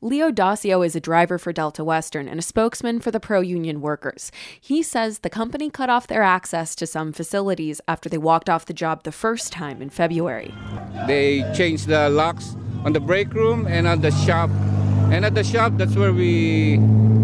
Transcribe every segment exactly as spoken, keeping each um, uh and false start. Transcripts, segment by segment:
Leo Dacio is a driver for Delta Western and a spokesman for the pro-union workers. He says the company cut off their access to some facilities after they walked off the job the first time in February. They changed the locks on the break room and on the shop. And at the shop, that's where we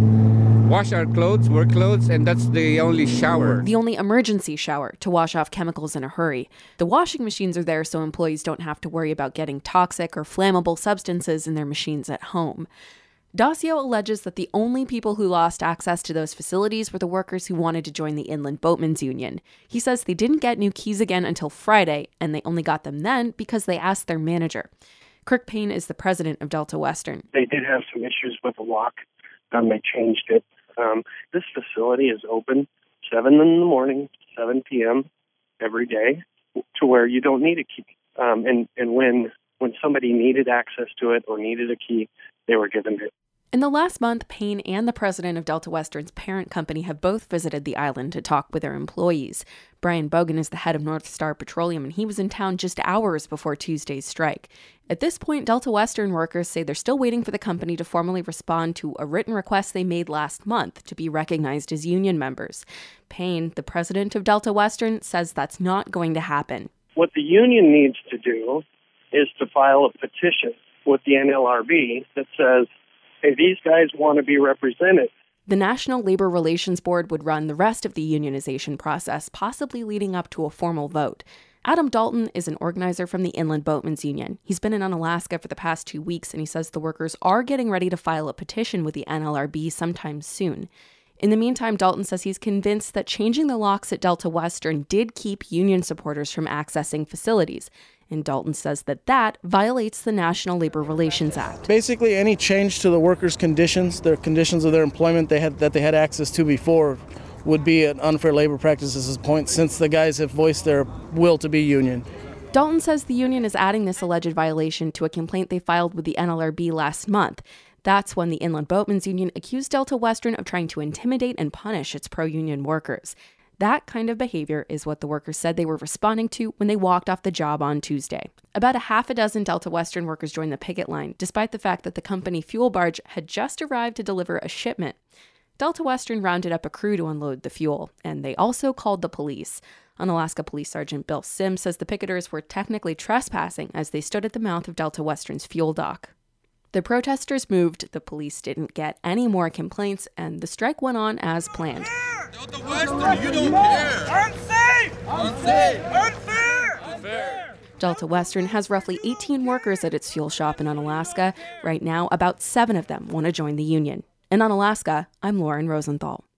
wash our clothes, work clothes, and that's the only shower. The only emergency shower to wash off chemicals in a hurry. The washing machines are there so employees don't have to worry about getting toxic or flammable substances in their machines at home. Dacio alleges that the only people who lost access to those facilities were the workers who wanted to join the Inland Boatmen's Union. He says they didn't get new keys again until Friday, and they only got them then because they asked their manager. Kirk Payne is the president of Delta Western. They did have some issues with the lock. Um, they changed it. Um, this facility is open seven in the morning, seven p.m. every day, to where you don't need a key. Um, and and when when somebody needed access to it or needed a key, they were given it. In the last month, Payne and the president of Delta Western's parent company have both visited the island to talk with their employees. Brian Bogan is the head of North Star Petroleum, and he was in town just hours before Tuesday's strike. At this point, Delta Western workers say they're still waiting for the company to formally respond to a written request they made last month to be recognized as union members. Payne, the president of Delta Western, says that's not going to happen. What the union needs to do is to file a petition with the N L R B that says, hey, these guys want to be represented. The National Labor Relations Board would run the rest of the unionization process, possibly leading up to a formal vote. Adam Dalton is an organizer from the Inland Boatmen's Union. He's been in Unalaska for the past two weeks, and he says the workers are getting ready to file a petition with the N L R B sometime soon. In the meantime, Dalton says he's convinced that changing the locks at Delta Western did keep union supporters from accessing facilities. And Dalton says that that violates the National Labor Relations Act. Basically, any change to the workers' conditions, their conditions of their employment they had that they had access to before, would be an unfair labor practices point, since the guys have voiced their will to be union. Dalton says the union is adding this alleged violation to a complaint they filed with the N L R B last month. That's when the Inland Boatmen's Union accused Delta Western of trying to intimidate and punish its pro-union workers. That kind of behavior is what the workers said they were responding to when they walked off the job on Tuesday. About a half a dozen Delta Western workers joined the picket line, despite the fact that the company fuel barge had just arrived to deliver a shipment. Delta Western rounded up a crew to unload the fuel, and they also called the police. Unalaska Police Sergeant Bill Sims says the picketers were technically trespassing as they stood at the mouth of Delta Western's fuel dock. The protesters moved, the police didn't get any more complaints, and the strike went on as planned. Delta Western, you don't care! Unsafe! Unsafe! Unfair! Unfair! Delta Western has roughly eighteen workers at its fuel shop in Unalaska. Right now, about seven of them want to join the union. In Unalaska, I'm Lauren Rosenthal.